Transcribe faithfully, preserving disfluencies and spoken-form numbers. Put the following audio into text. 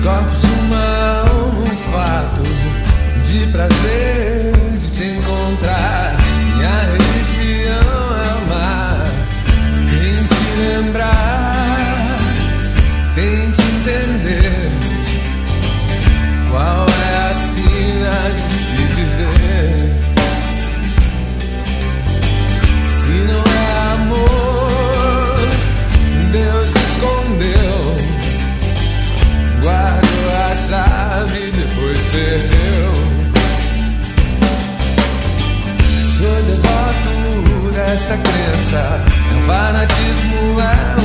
corpos uma um fato de prazer de te encontrar. Minha religião é amar, tente lembrar, tente entender qual é a sina de se viver. Se não é amor, Deus escondeu, guardou a chave e depois perdeu. Sou devoto dessa crença, meu fanatismo é